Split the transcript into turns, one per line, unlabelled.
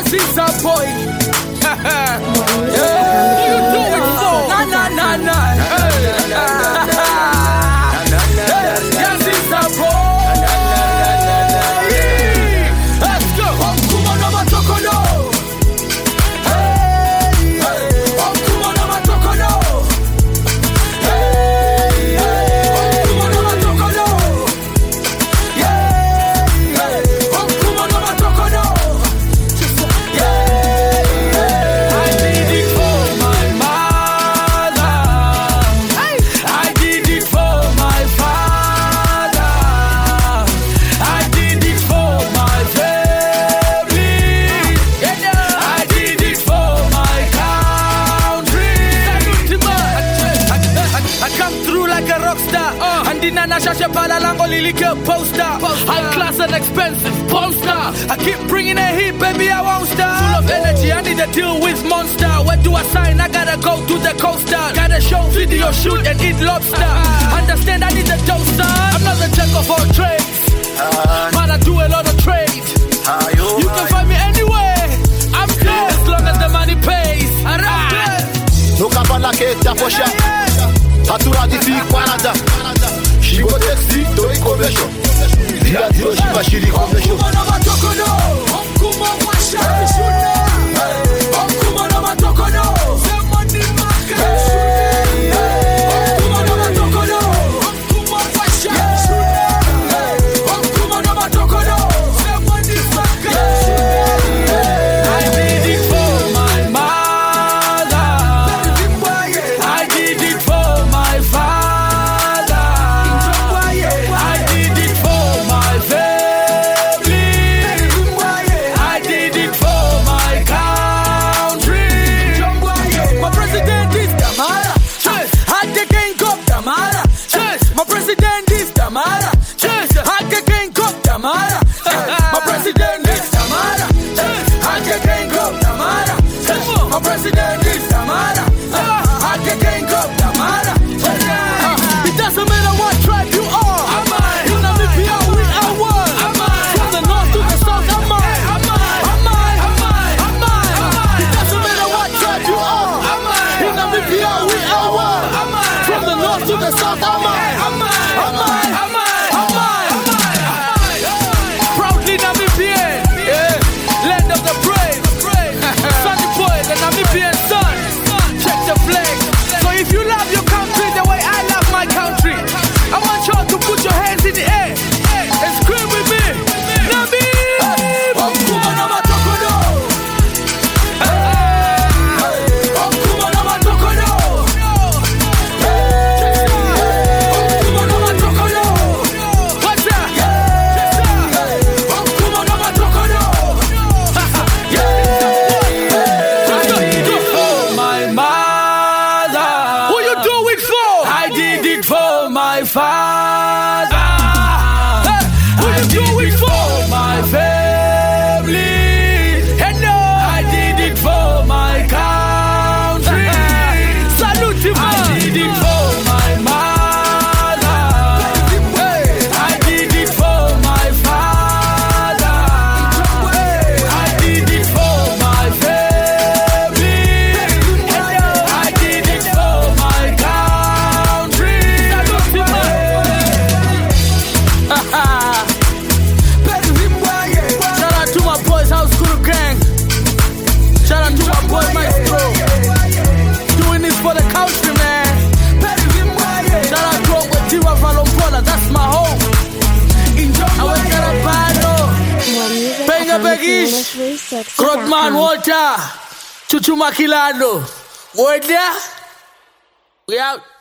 Yes, it's a boy. What you doing for? Na. Yes, it's a boy. Let's go. Kuma no matokono. Kuma no matokono. Kuma no matokono. Kuma no matokono. I did it for my mother. I did it for my father. I did it for my family. I did it for my country. I come through like a rock star. And in Nana Shashapala Lango Lilike poster. High class and expensive poster. I keep bringing a hit, baby, I won't stop. Full of energy, I need a deal with monster. Where do I sign? I gotta go to the coaster. Gotta show video, shoot and eat lobster. Understand, I need a toaster. I'm not the jack of all trades, but I do a lot of trade. You can find me anywhere. I'm good as long as the money pays.
Nunca fala que te apocha. Fatura de fico parada. Chico desse doi começou. Dia de hoje vai xiri começou. Kuma no matokono. Kuma washa. Kuma no matokono. Semani maka. Kuma no matokono. Kuma washa. Kuma no matokono. Semani maka. I did it for my mother. I did it for my father. I did it for my family. I did it for my country. My president is Damara. Hake King Kop Damara. My president is Damara. Hake King Kop Damara. My president is Damara. Hake King Kop Damara. My president is Damara. Hake King Kop Damara. It doesn't matter what tribe you are. In Namibia we are one. From the north to the south, I'm mine. It doesn't matter what tribe you are. In Namibia we are one. From the north to the south, I'm mine. Proudly Namibian, land of the brave. Sunny boy, the Namibian son. Check the flag. So if you love your country the way I love my country, I want you all to put your hands in the air and scream with me. Namib! Kuma no matokono. Kuma no matokono. Kuma no matokono. What's that? Kuma no matokono. I did it for my mother. Who you do it for? I did it for my father. Who you do it for? My family. Hello. I did it for my country. Salute him. I did it for my mother. I did it for my father. I did it for my family. I did it for my country. Salute him. Shout out to my boys, House Crew Gang. Shout out to my boy Maestro. Doing this for the country, man. Shout out to Tiwa Valompola, that's my home. I went to the battle. Benga Begish, Krotman Walter, Chuchu Makilado. Word there? We out.